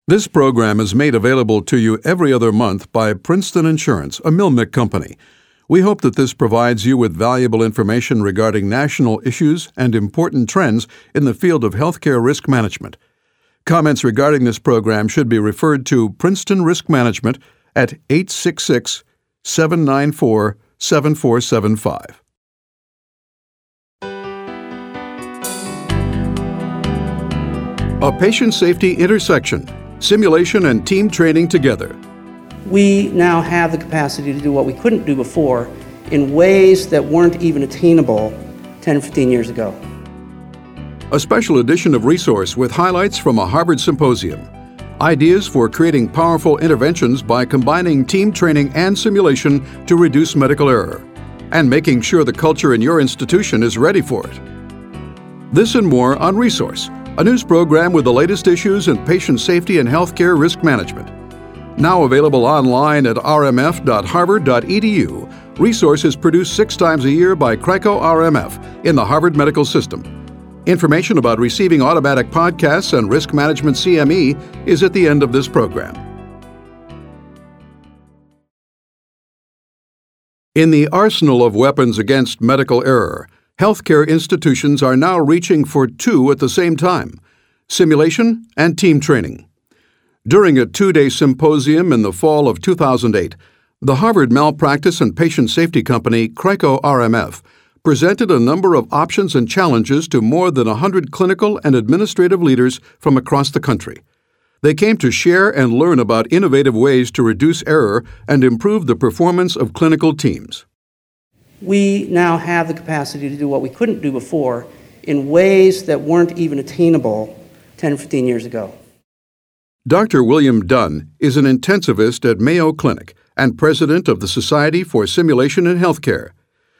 This program is made available to you every other month by Princeton Insurance, a Milmick company. We hope that this provides you with valuable information regarding national issues and important trends in the field of healthcare risk management. Comments regarding this program should be referred to Princeton Risk Management at 866-794-7475. A patient safety intersection. Simulation and team training together. We now have the capacity to do what we couldn't do before in ways that weren't even attainable 10 or 15 years ago. A special edition of Resource with highlights from a Harvard symposium. Ideas for creating powerful interventions by combining team training and simulation to reduce medical error, and making sure the culture in your institution is ready for it. This and more on Resource, a news program with the latest issues in patient safety and healthcare risk management. Now available online at rmf.harvard.edu, Resource is produced 6 times a year by CRICO RMF in the Harvard Medical System. Information about receiving automatic podcasts and Risk Management CME is at the end of this program. In the arsenal of weapons against medical error, healthcare institutions are now reaching for 2 at the same time: simulation and team training. During a 2-day symposium in the fall of 2008, the Harvard Malpractice and Patient Safety Company, CRICO RMF, presented a number of options and challenges to more than 100 clinical and administrative leaders from across the country. They came to share and learn about innovative ways to reduce error and improve the performance of clinical teams. We now have the capacity to do what we couldn't do before in ways that weren't even attainable 10 or 15 years ago. Dr. William Dunn is an intensivist at Mayo Clinic and president of the Society for Simulation in Healthcare.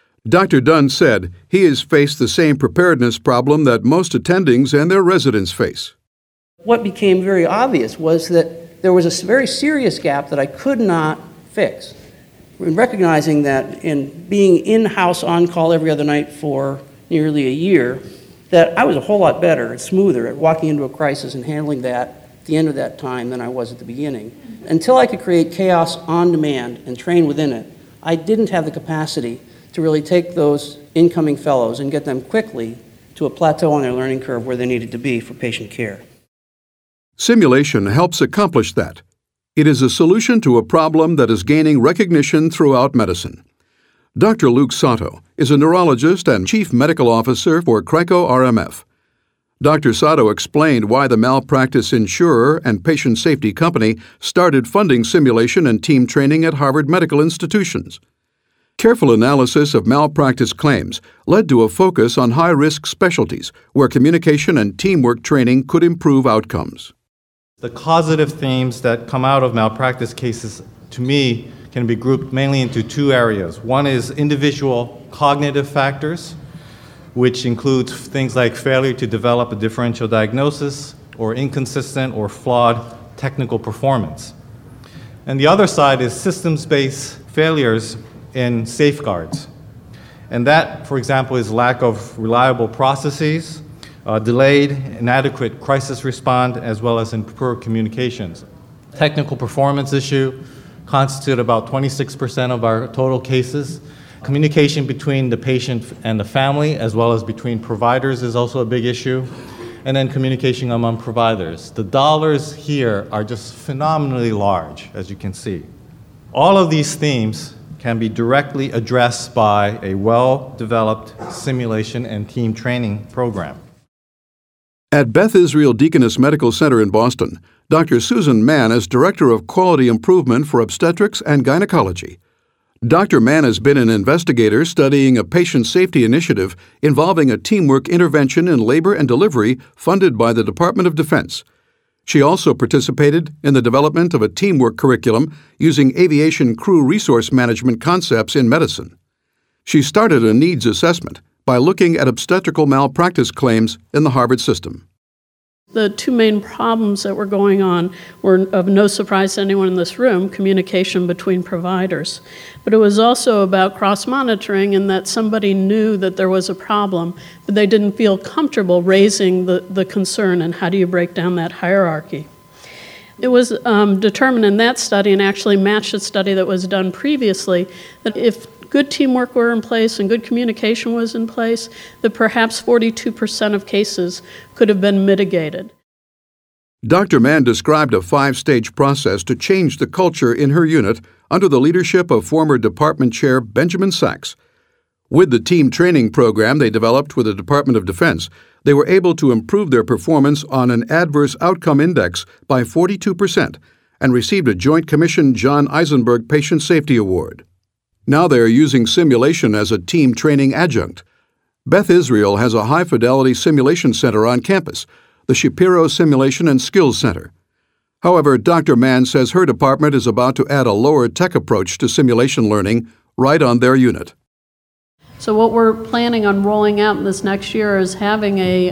Dr. Dunn said he has faced the same preparedness problem that most attendings and their residents face. What became very obvious was that there was a very serious gap that I could not fix. In recognizing that in being in-house on-call every other night for nearly a year, that I was a whole lot better and smoother at walking into a crisis and handling that at the end of that time than I was at the beginning. Until I could create chaos on demand and train within it, I didn't have the capacity to really take those incoming fellows and get them quickly to a plateau on their learning curve where they needed to be for patient care. Simulation helps accomplish that. It is a solution to a problem that is gaining recognition throughout medicine. Dr. Luke Sato is a neurologist and chief medical officer for CRICO RMF. Dr. Sato explained why the malpractice insurer and patient safety company started funding simulation and team training at Harvard medical institutions. Careful analysis of malpractice claims led to a focus on high-risk specialties where communication and teamwork training could improve outcomes. The causative themes that come out of malpractice cases, to me, can be grouped mainly into 2 areas. One is individual cognitive factors, which includes things like failure to develop a differential diagnosis or inconsistent or flawed technical performance. And the other side is systems-based failures in safeguards. And that, for example, is lack of reliable processes, delayed, inadequate crisis response, as well as in poor communications. Technical performance issue constitute about 26% of our total cases. Communication between the patient and the family, as well as between providers, is also a big issue. And then communication among providers. The dollars here are just phenomenally large, as you can see. All of these themes can be directly addressed by a well-developed simulation and team training program. At Beth Israel Deaconess Medical Center in Boston, Dr. Susan Mann is Director of Quality Improvement for Obstetrics and Gynecology. Dr. Mann has been an investigator studying a patient safety initiative involving a teamwork intervention in labor and delivery funded by the Department of Defense. She also participated in the development of a teamwork curriculum using aviation crew resource management concepts in medicine. She started a needs assessment by looking at obstetrical malpractice claims in the Harvard system. The 2 main problems that were going on were, of no surprise to anyone in this room, communication between providers. But it was also about cross-monitoring, in that somebody knew that there was a problem, but they didn't feel comfortable raising the concern, and how do you break down that hierarchy? It was determined in that study, and actually matched a study that was done previously, that if good teamwork were in place and good communication was in place, that perhaps 42% of cases could have been mitigated. Dr. Mann described a 5-stage process to change the culture in her unit under the leadership of former Department Chair Benjamin Sachs. With the team training program they developed with the Department of Defense, they were able to improve their performance on an adverse outcome index by 42% and received a Joint Commission John Eisenberg Patient Safety Award. Now they are using simulation as a team training adjunct. Beth Israel has a high-fidelity simulation center on campus, the Shapiro Simulation and Skills Center. However, Dr. Mann says her department is about to add a lower-tech approach to simulation learning right on their unit. So what we're planning on rolling out in this next year is having a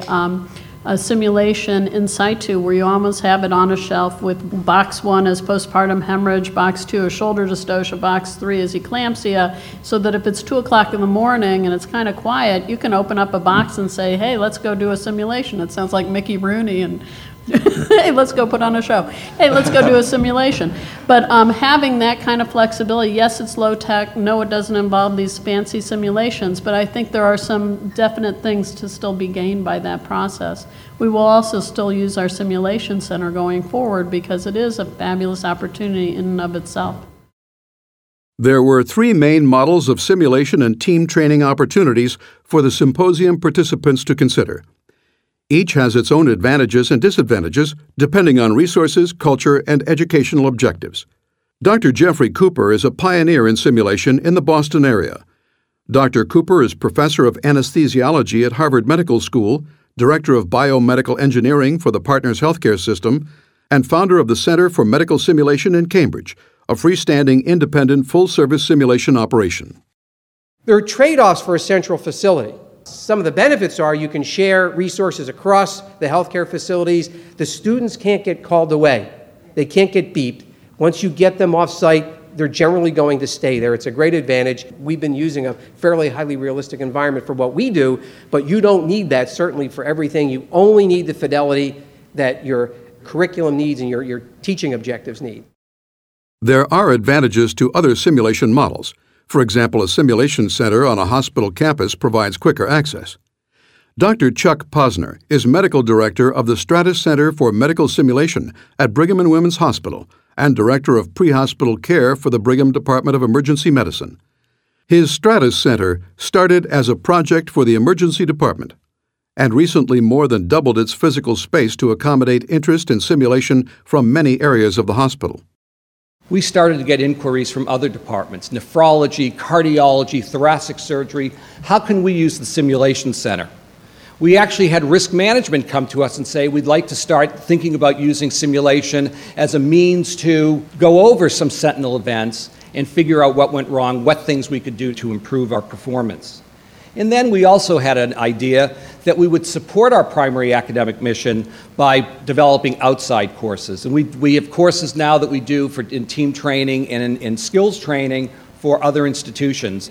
simulation in situ where you almost have it on a shelf with box 1 as postpartum hemorrhage, box 2 is shoulder dystocia, box 3 is eclampsia, so that if it's 2 o'clock in the morning and it's kind of quiet, you can open up a box and say, hey, let's go do a simulation. It sounds like Mickey Rooney and hey, let's go put on a show. Hey, let's go do a simulation. But having that kind of flexibility, yes, it's low tech. No, it doesn't involve these fancy simulations, but I think there are some definite things to still be gained by that process. We will also still use our simulation center going forward because it is a fabulous opportunity in and of itself. There were 3 main models of simulation and team training opportunities for the symposium participants to consider. Each has its own advantages and disadvantages depending on resources, culture, and educational objectives. Dr. Jeffrey Cooper is a pioneer in simulation in the Boston area. Dr. Cooper is professor of anesthesiology at Harvard Medical School, director of biomedical engineering for the Partners Healthcare System, and founder of the Center for Medical Simulation in Cambridge, a freestanding independent full-service simulation operation. There are trade-offs for a central facility. Some of the benefits are you can share resources across the healthcare facilities. The students can't get called away. They can't get beeped. Once you get them off-site, they're generally going to stay there. It's a great advantage. We've been using a fairly highly realistic environment for what we do, but you don't need that certainly for everything. You only need the fidelity that your curriculum needs and your teaching objectives need. There are advantages to other simulation models. For example, a simulation center on a hospital campus provides quicker access. Dr. Chuck Posner is medical director of the Stratus Center for Medical Simulation at Brigham and Women's Hospital and director of pre-hospital care for the Brigham Department of Emergency Medicine. His Stratus Center started as a project for the emergency department and recently more than doubled its physical space to accommodate interest in simulation from many areas of the hospital. We started to get inquiries from other departments, nephrology, cardiology, thoracic surgery. How can we use the simulation center? We actually had risk management come to us and say, we'd like to start thinking about using simulation as a means to go over some sentinel events and figure out what went wrong, what things we could do to improve our performance. And then we also had an idea that we would support our primary academic mission by developing outside courses. And we have courses now that we do in team training and in skills training for other institutions.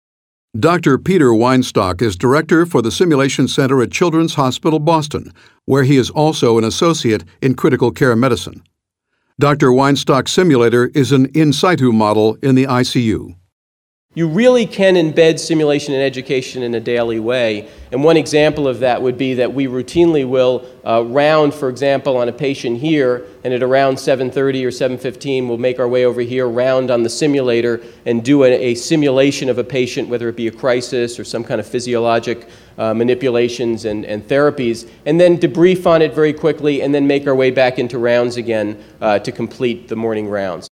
Dr. Peter Weinstock is director for the Simulation Center at Children's Hospital Boston, where he is also an associate in critical care medicine. Dr. Weinstock's simulator is an in situ model in the ICU. You really can embed simulation in education in a daily way. And one example of that would be that we routinely will round, for example, on a patient here, and at around 7:30 or 7:15, we'll make our way over here, round on the simulator, and do a simulation of a patient, whether it be a crisis or some kind of physiologic manipulations and therapies, and then debrief on it very quickly, and then make our way back into rounds again to complete the morning rounds.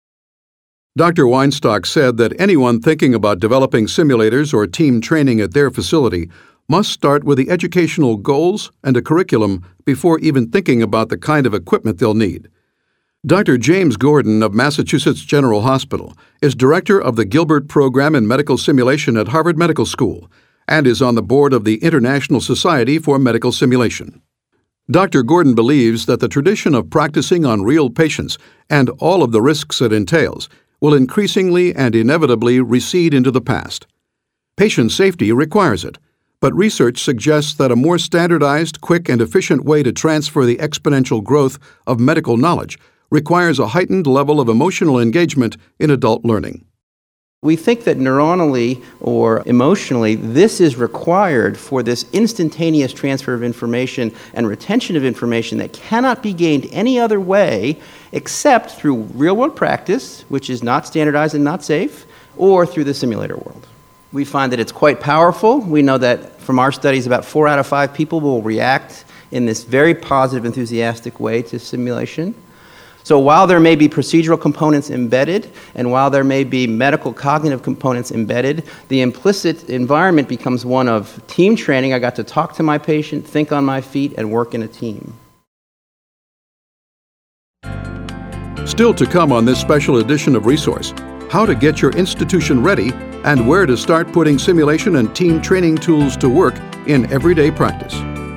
Dr. Weinstock said that anyone thinking about developing simulators or team training at their facility must start with the educational goals and a curriculum before even thinking about the kind of equipment they'll need. Dr. James Gordon of Massachusetts General Hospital is director of the Gilbert Program in Medical Simulation at Harvard Medical School and is on the board of the International Society for Medical Simulation. Dr. Gordon believes that the tradition of practicing on real patients and all of the risks it entails will increasingly and inevitably recede into the past. Patient safety requires it, but research suggests that a more standardized, quick, and efficient way to transfer the exponential growth of medical knowledge requires a heightened level of emotional engagement in adult learning. We think that neuronally or emotionally, this is required for this instantaneous transfer of information and retention of information that cannot be gained any other way except through real-world practice, which is not standardized and not safe, or through the simulator world. We find that it's quite powerful. We know that from our studies, about 4 out of 5 people will react in this very positive, enthusiastic way to simulation. So while there may be procedural components embedded, and while there may be medical cognitive components embedded, the implicit environment becomes one of team training. I got to talk to my patient, think on my feet, and work in a team. Still to come on this special edition of Resource, how to get your institution ready and where to start putting simulation and team training tools to work in everyday practice.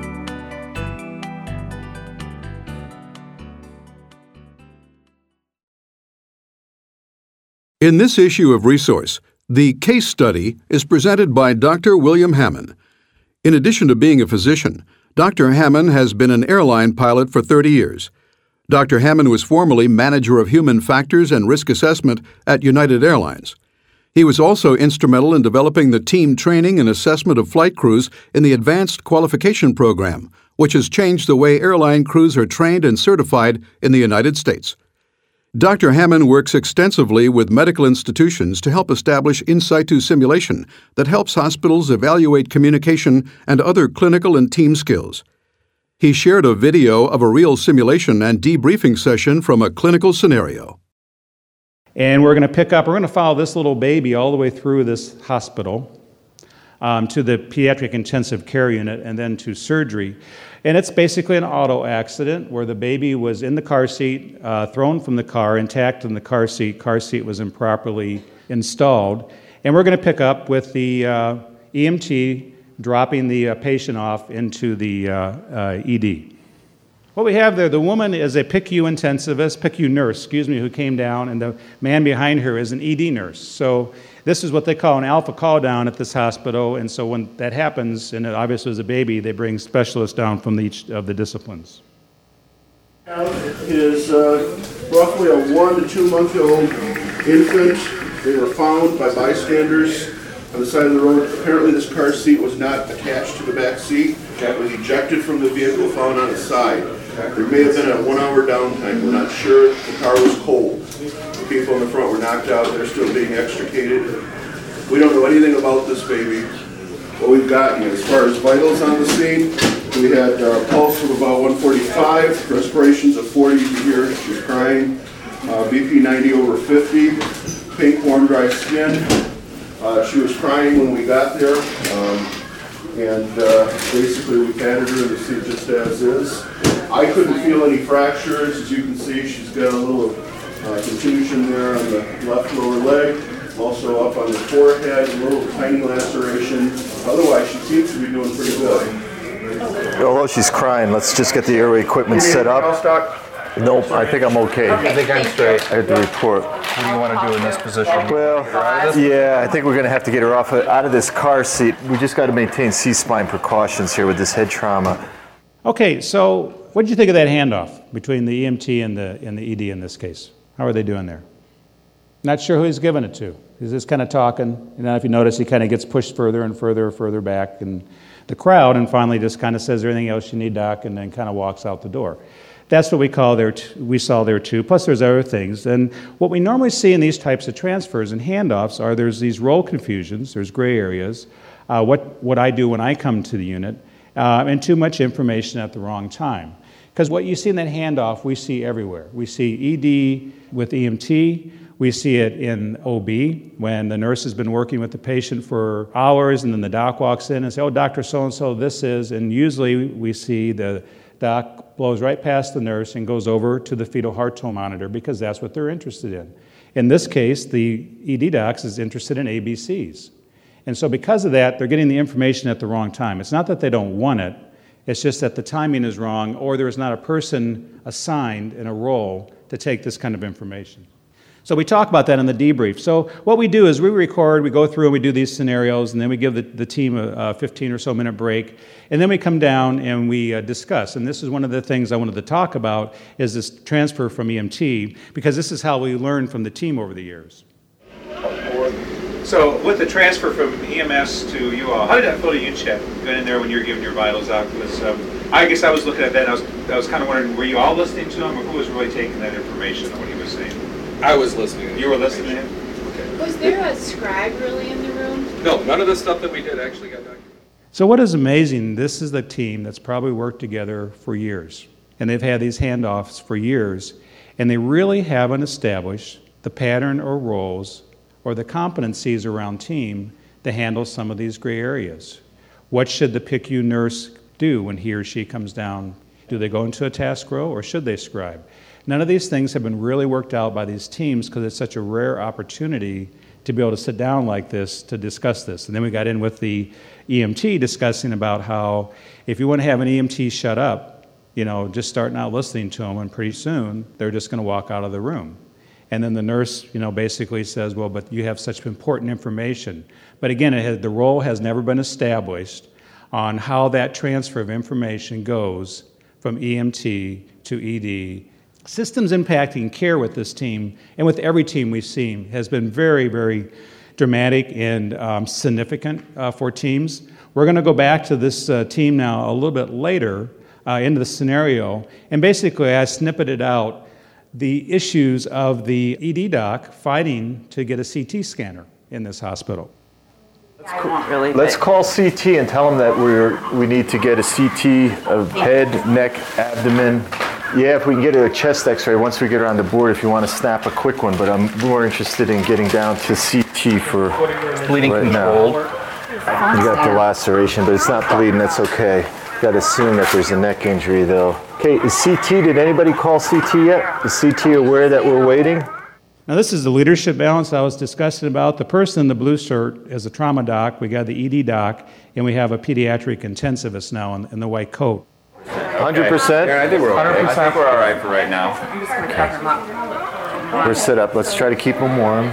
In this issue of Resource, the case study is presented by Dr. William Hammond. In addition to being a physician, Dr. Hammond has been an airline pilot for 30 years. Dr. Hammond was formerly manager of human factors and risk assessment at United Airlines. He was also instrumental in developing the team training and assessment of flight crews in the Advanced Qualification Program, which has changed the way airline crews are trained and certified in the United States. Dr. Hammond works extensively with medical institutions to help establish in situ simulation that helps hospitals evaluate communication and other clinical and team skills. He shared a video of a real simulation and debriefing session from a clinical scenario. And we're going to follow this little baby all the way through this hospital to the pediatric intensive care unit and then to surgery. And it's basically an auto accident where the baby was in the car seat, thrown from the car, intact in the car seat. Car seat was improperly installed. And we're going to pick up with the EMT dropping the patient off into the ED. What we have there, the woman is a PICU intensivist, PICU nurse, who came down, and the man behind her is an ED nurse. So this is what they call an alpha call down at this hospital, and so when that happens, and it obviously is a baby, they bring specialists down from each of the disciplines. Is roughly a 1 to 2 month old infant. They were found by bystanders on the side of the road. Apparently this car seat was not attached to the back seat. It was ejected from the vehicle, found on the side. There may have been a 1 hour downtime. We're not sure. The car was cold. The people in the front were knocked out. They're still being extricated. We don't know anything about this baby. What we've got here, as far as vitals on the scene, we had a pulse of about 145, respirations of 40. You can hear she was crying. BP 90 over 50, pink, warm, dry skin. She was crying when we got there, and basically we patted her in the seat just as is. I couldn't feel any fractures. As you can see, she's got a little contusion there on the left lower leg, also up on the forehead, a little tiny laceration. Otherwise, she seems to be doing pretty good. Although she's crying, let's just get the airway equipment set up. Nope, I think I'm okay. I think I'm straight. I had to report. What do you want to do in this position? Well, yeah, I think we're going to have to get her out of this car seat. We just got to maintain C-spine precautions here with this head trauma. Okay, so what did you think of that handoff between the EMT and the ED in this case? How are they doing there? Not sure who he's giving it to. He's just kind of talking. You know, if you notice, he kind of gets pushed further and further back in the crowd, and finally just kind of says, "Everything else you need, Doc," and then kind of walks out the door. That's what we saw there too. Plus there's other things. And what we normally see in these types of transfers and handoffs are there's these role confusions, there's gray areas, what I do when I come to the unit, and too much information at the wrong time. Because what you see in that handoff, we see everywhere. We see ED with EMT, we see it in OB, when the nurse has been working with the patient for hours, and then the doc walks in and says, "Oh, Dr. So-and-so, this is," and usually we see the doc blows right past the nurse and goes over to the fetal heart tone monitor because that's what they're interested in. In this case, the ED docs is interested in ABCs. And so because of that, they're getting the information at the wrong time. It's not that they don't want it, it's just that the timing is wrong or there's not a person assigned in a role to take this kind of information. So we talk about that in the debrief. So what we do is we record, we go through and we do these scenarios, and then we give the team a 15 or so minute break, and then we come down and we discuss. And this is one of the things I wanted to talk about, is this transfer from EMT, because this is how we learn from the team over the years. So with the transfer from EMS to you all, how did that feel to you, Chet, going in there when you were giving your vitals out? Because I guess I was looking at that, and I was kind of wondering, were you all listening to him, or who was really taking that information on what he was saying? I was listening. You were listening to him? Okay. Was there a scribe really in the room? No, none of the stuff that we did actually got documented. So what is amazing, this is the team that's probably worked together for years, and they've had these handoffs for years, and they really haven't established the pattern or roles or the competencies around team to handle some of these gray areas. What should the PICU nurse do when he or she comes down? Do they go into a task row, or should they scribe? None of these things have been really worked out by these teams because it's such a rare opportunity to be able to sit down like this to discuss this. And then we got in with the EMT discussing about how if you want to have an EMT shut up, just start not listening to them, and pretty soon they're just going to walk out of the room. And then the nurse, basically says, well, but you have such important information. But again, the role has never been established on how that transfer of information goes from EMT to ED. Systems impacting care with this team, and with every team we've seen, has been very, very dramatic and significant for teams. We're going to go back to this team now a little bit later into the scenario, and basically I snippeted out the issues of the ED doc fighting to get a CT scanner in this hospital. Let's call CT and tell them that we need to get a CT of head, neck, abdomen. Yeah, if we can get a chest x-ray once we get around the board, if you want to snap a quick one, but I'm more interested in getting down to CT for bleeding right controlled. Now. You got the laceration, but it's not bleeding, that's okay. Got to assume that there's a neck injury though. Okay, is CT, did anybody call CT yet? Is CT aware that we're waiting? Now this is the leadership balance I was discussing about. The person in the blue shirt is a trauma doc, we got the ED doc, and we have a pediatric intensivist now in the white coat. 100%? Yeah, I think we're okay. 100%. I think we're all right for right now. I'm just going to cover them up. We're set up. Let's try to keep them warm.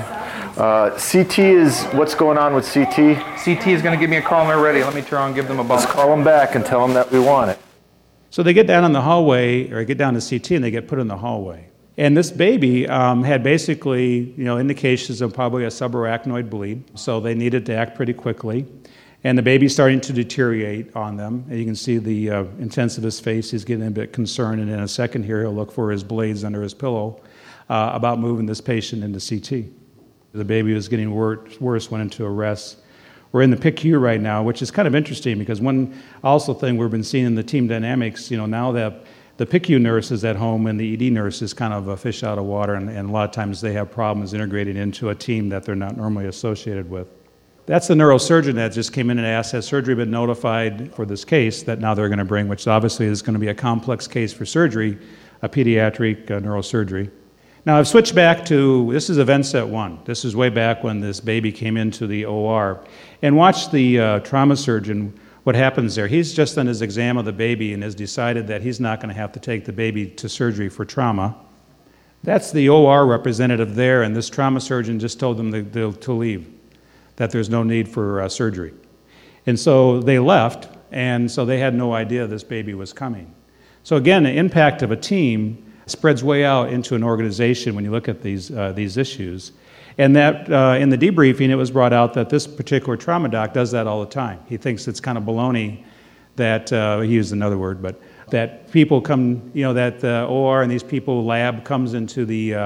CT is, what's going on with CT? CT is going to give me a call when they're ready. Let me turn on and give them a buzz. Let's call them back and tell them that we want it. So they get down in the hallway, or get down to CT, and they get put in the hallway. And this baby had basically, indications of probably a subarachnoid bleed, so they needed to act pretty quickly. And the baby's starting to deteriorate on them. And you can see the intensivist's face. He's getting a bit concerned, and in a second here, he'll look for his blades under his pillow about moving this patient into CT. The baby was getting worse, went into arrest. We're in the PICU right now, which is kind of interesting because one also thing we've been seeing in the team dynamics, now that the PICU nurse is at home and the ED nurse is kind of a fish out of water, and a lot of times they have problems integrating into a team that they're not normally associated with. That's the neurosurgeon that just came in and asked, has surgery been notified for this case that now they're going to bring, which obviously is going to be a complex case for surgery, a pediatric neurosurgery. Now I've switched back to, this is event set 1. This is way back when this baby came into the OR. And watch the trauma surgeon, what happens there. He's just done his exam of the baby and has decided that he's not going to have to take the baby to surgery for trauma. That's the OR representative there, and this trauma surgeon just told them to leave, that there's no need for surgery. And so they left, and so they had no idea this baby was coming. So again, the impact of a team spreads way out into an organization when you look at these issues. And that in the debriefing, it was brought out that this particular trauma doc does that all the time. He thinks it's kind of baloney that, he used another word, but that people come, that the OR and these people lab comes into the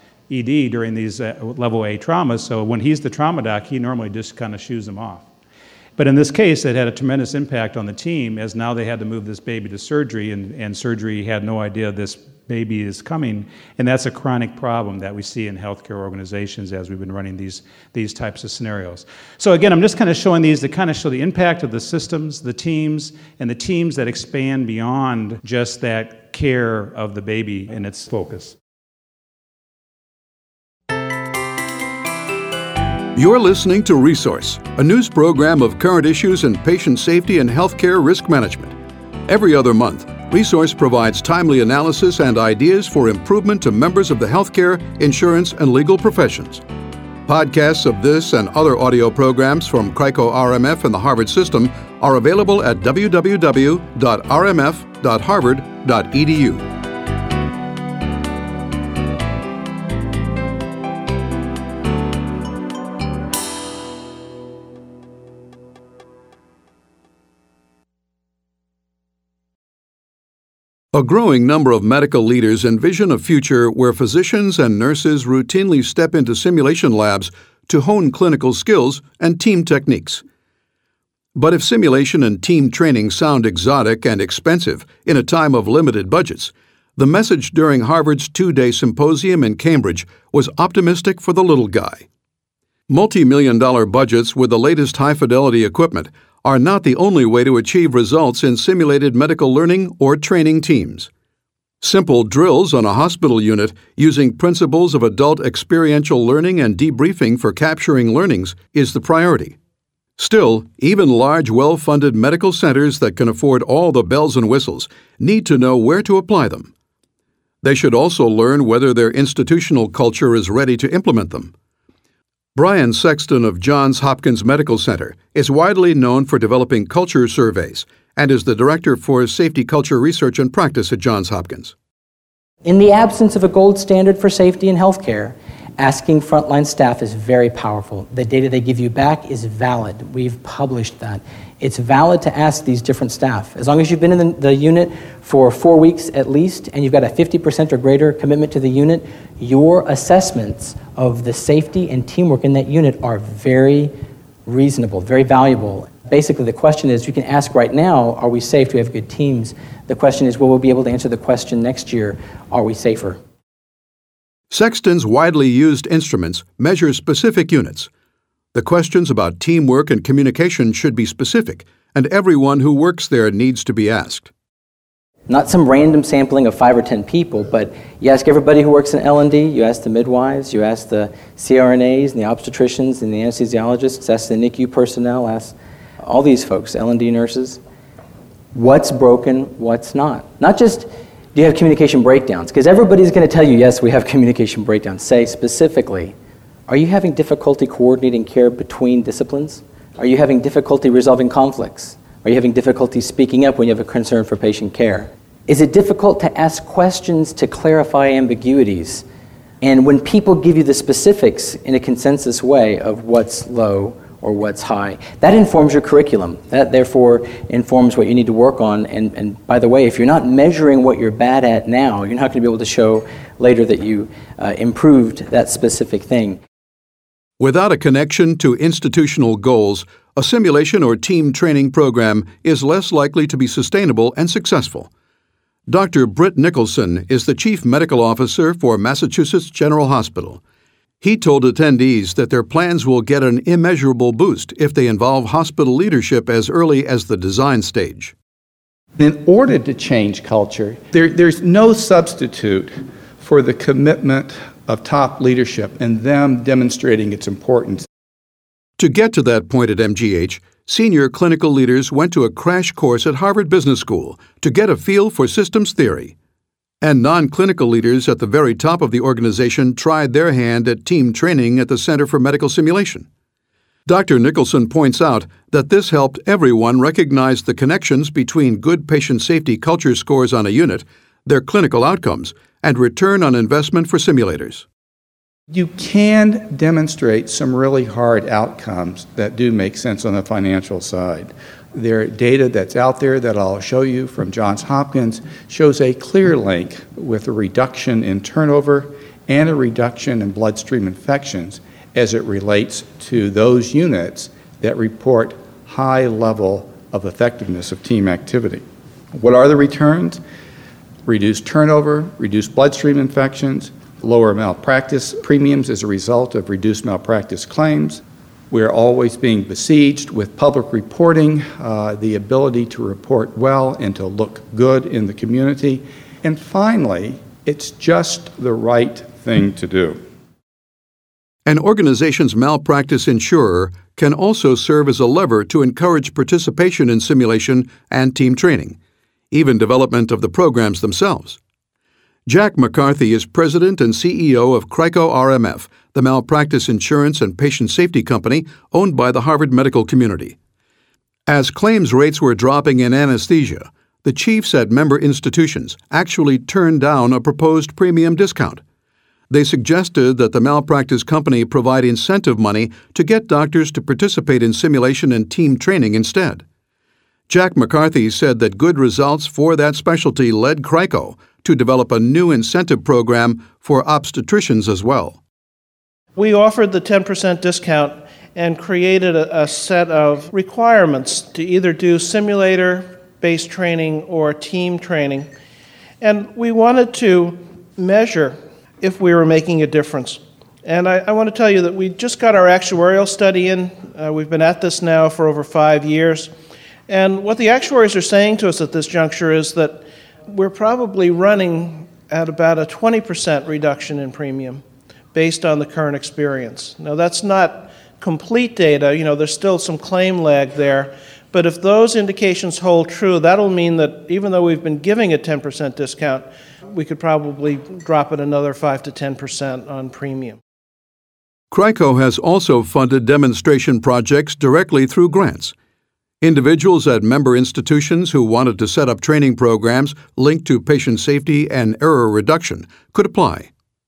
ED during these level A traumas, so when he's the trauma doc, he normally just kind of shoos them off. But in this case, it had a tremendous impact on the team, as now they had to move this baby to surgery, and surgery had no idea this baby is coming, and that's a chronic problem that we see in healthcare organizations as we've been running these types of scenarios. So again, I'm just kind of showing these to kind of show the impact of the systems, the teams, and the teams that expand beyond just that care of the baby and its focus. You're listening to Resource, a news program of current issues in patient safety and healthcare risk management. Every other month, Resource provides timely analysis and ideas for improvement to members of the healthcare, insurance, and legal professions. Podcasts of this and other audio programs from CRICO RMF and the Harvard System are available at www.rmf.harvard.edu. A growing number of medical leaders envision a future where physicians and nurses routinely step into simulation labs to hone clinical skills and team techniques. But if simulation and team training sound exotic and expensive in a time of limited budgets, the message during Harvard's two-day symposium in Cambridge was optimistic for the little guy. Multi-million-dollar budgets with the latest high-fidelity equipment are not the only way to achieve results in simulated medical learning or training teams. Simple drills on a hospital unit using principles of adult experiential learning and debriefing for capturing learnings is the priority. Still, even large, well-funded medical centers that can afford all the bells and whistles need to know where to apply them. They should also learn whether their institutional culture is ready to implement them. Brian Sexton of Johns Hopkins Medical Center is widely known for developing culture surveys and is the Director for Safety Culture Research and Practice at Johns Hopkins. In the absence of a gold standard for safety in healthcare, asking frontline staff is very powerful. The data they give you back is valid. We've published that. It's valid to ask these different staff. As long as you've been in the unit for 4 weeks at least, and you've got a 50% or greater commitment to the unit, your assessments of the safety and teamwork in that unit are very reasonable, very valuable. Basically, the question is, you can ask right now, are we safe? Do we have good teams? The question is, will we be able to answer the question next year, are we safer? Sexton's widely used instruments measure specific units. The questions about teamwork and communication should be specific, and everyone who works there needs to be asked. Not some random sampling of 5 or 10 people, but you ask everybody who works in L&D, you ask the midwives, you ask the CRNAs and the obstetricians and the anesthesiologists, ask the NICU personnel, ask all these folks, L&D nurses, what's broken, what's not. Not just, do you have communication breakdowns? Because everybody's going to tell you, yes, we have communication breakdowns. Say specifically, are you having difficulty coordinating care between disciplines? Are you having difficulty resolving conflicts? Are you having difficulty speaking up when you have a concern for patient care? Is it difficult to ask questions to clarify ambiguities? And when people give you the specifics in a consensus way of what's low or what's high, that informs your curriculum. That therefore informs what you need to work on. And by the way, if you're not measuring what you're bad at now, you're not going to be able to show later that you improved that specific thing. Without a connection to institutional goals, a simulation or team training program is less likely to be sustainable and successful. Dr. Britt Nicholson is the Chief Medical Officer for Massachusetts General Hospital. He told attendees that their plans will get an immeasurable boost if they involve hospital leadership as early as the design stage. In order to change culture, there's no substitute for the commitment of top leadership and them demonstrating its importance. To get to that point at MGH, senior clinical leaders went to a crash course at Harvard Business School to get a feel for systems theory. And non-clinical leaders at the very top of the organization tried their hand at team training at the Center for Medical Simulation. Dr. Nicholson points out that this helped everyone recognize the connections between good patient safety culture scores on a unit, their clinical outcomes, and return on investment for simulators. You can demonstrate some really hard outcomes that do make sense on the financial side. There data that's out there that I'll show you from Johns Hopkins shows a clear link with a reduction in turnover and a reduction in bloodstream infections as it relates to those units that report high level of effectiveness of team activity. What are the returns? Reduced turnover, reduced bloodstream infections, lower malpractice premiums as a result of reduced malpractice claims. We're always being besieged with public reporting, the ability to report well and to look good in the community. And finally, it's just the right thing to do. An organization's malpractice insurer can also serve as a lever to encourage participation in simulation and team training. even development of the programs themselves. Jack McCarthy is president and CEO of CRICO RMF, the malpractice insurance and patient safety company owned by the Harvard medical community. As claims rates were dropping in anesthesia, the chiefs at member institutions actually turned down a proposed premium discount. They suggested that the malpractice company provide incentive money to get doctors to participate in simulation and team training instead. Jack McCarthy said that good results for that specialty led CRICO to develop a new incentive program for obstetricians as well. We offered the 10% discount and created a set of requirements to either do simulator-based training or team training. And we wanted to measure if we were making a difference. And I want to tell you that we just got our actuarial study in. We've been at this now for over 5 years. And what the actuaries are saying to us at this juncture is that we're probably running at about a 20% reduction in premium based on the current experience. Now, that's not complete data. There's still some claim lag there. But if those indications hold true, that'll mean that even though we've been giving a 10% discount, we could probably drop it another 5 to 10% on premium. CRICO has also funded demonstration projects directly through grants. Individuals at member institutions who wanted to set up training programs linked to patient safety and error reduction could apply.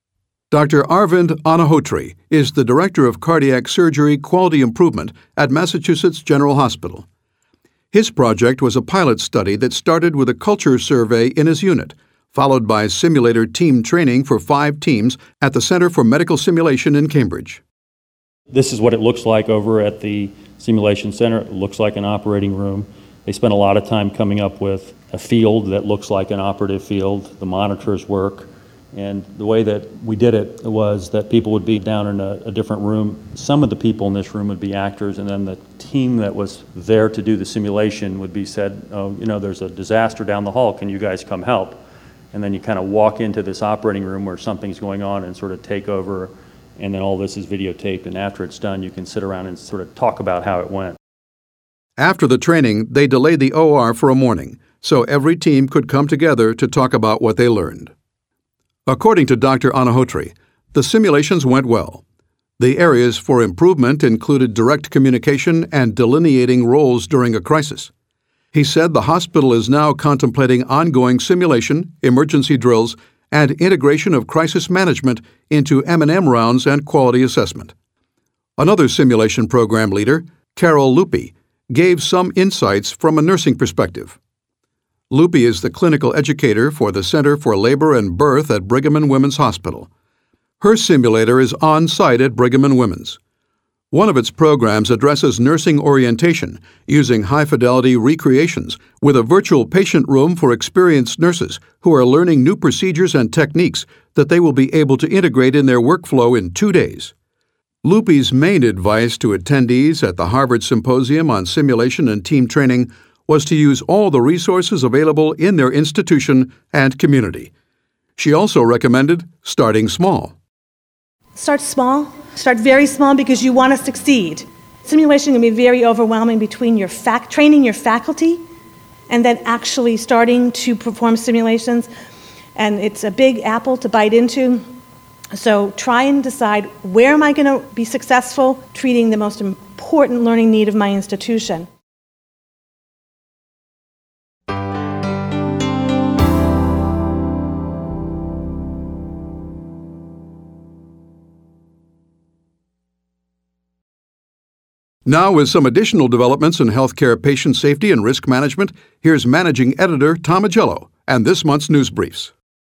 Dr. Arvind Anahotri is the Director of Cardiac Surgery Quality Improvement at Massachusetts General Hospital. His project was a pilot study that started with a culture survey in his unit, followed by simulator team training for 5 teams at the Center for Medical Simulation in Cambridge. This is what it looks like over at the Simulation Center. It looks like an operating room. They spent a lot of time coming up with a field that looks like an operative field. The monitors work. And the way that we did it was that people would be down in a different room. Some of the people in this room would be actors, and then the team that was there to do the simulation would be said, there's a disaster down the hall, can you guys come help? And then you kind of walk into this operating room where something's going on and sort of take over, and then all this is videotaped, and after it's done, you can sit around and sort of talk about how it went. After the training, they delayed the OR for a morning, so every team could come together to talk about what they learned. According to Dr. Anahotri, the simulations went well. The areas for improvement included direct communication and delineating roles during a crisis. He said the hospital is now contemplating ongoing simulation, emergency drills, and integration of crisis management into M&M rounds and quality assessment. Another simulation program leader, Carol Lupi, gave some insights from a nursing perspective. Lupi is the clinical educator for the Center for Labor and Birth at Brigham and Women's Hospital. Her simulator is on-site at Brigham and Women's. One of its programs addresses nursing orientation using high-fidelity recreations with a virtual patient room for experienced nurses who are learning new procedures and techniques that they will be able to integrate in their workflow in 2 days. Lupi's main advice to attendees at the Harvard Symposium on Simulation and Team Training was to use all the resources available in their institution and community. She also recommended starting small. Start small. Start very small because you want to succeed. Simulation can be very overwhelming between your training your faculty and then actually starting to perform simulations. And it's a big apple to bite into. So try and decide, where am I going to be successful treating the most important learning need of my institution? Now, with some additional developments in healthcare patient safety and risk management, here's Managing Editor Tom Agello and this month's news briefs.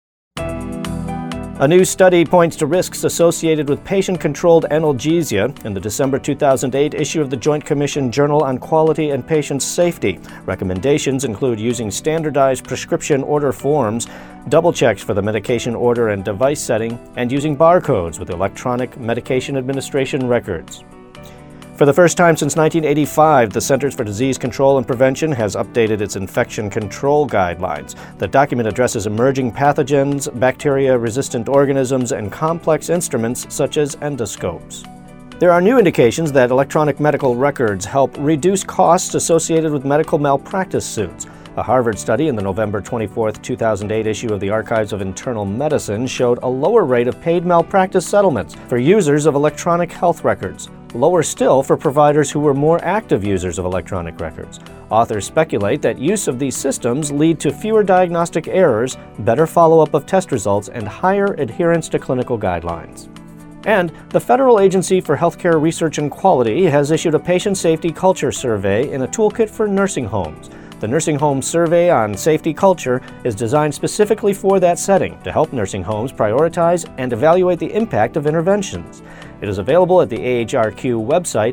A new study points to risks associated with patient-controlled analgesia in the December 2008 issue of the Joint Commission Journal on Quality and Patient Safety. Recommendations include using standardized prescription order forms, double checks for the medication order and device setting, and using barcodes with electronic medication administration records. For the first time since 1985, the Centers for Disease Control and Prevention has updated its infection control guidelines. The document addresses emerging pathogens, bacteria-resistant organisms, and complex instruments such as endoscopes. There are new indications that electronic medical records help reduce costs associated with medical malpractice suits. A Harvard study in the November 24, 2008 issue of the Archives of Internal Medicine showed a lower rate of paid malpractice settlements for users of electronic health records, lower still for providers who were more active users of electronic records. Authors speculate that use of these systems lead to fewer diagnostic errors, better follow-up of test results, and higher adherence to clinical guidelines. And the Federal Agency for Healthcare Research and Quality has issued a patient safety culture survey in a toolkit for nursing homes. The Nursing Home Survey on Safety Culture is designed specifically for that setting to help nursing homes prioritize and evaluate the impact of interventions. It is available at the AHRQ website,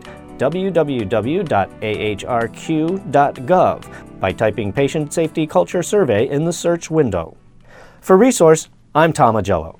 www.ahrq.gov, by typing Patient Safety Culture Survey in the search window. For Resource, I'm Tom Agello.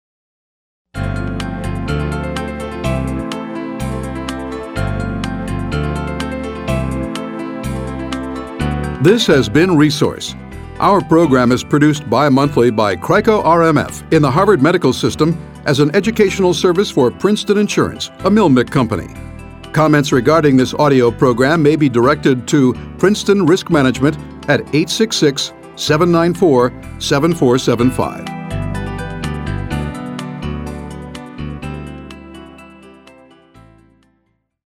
This has been Resource. Our program is produced bi-monthly by CRICO RMF in the Harvard Medical System as an educational service for Princeton Insurance, a Milmick company. Comments regarding this audio program may be directed to Princeton Risk Management at 866-794-7475.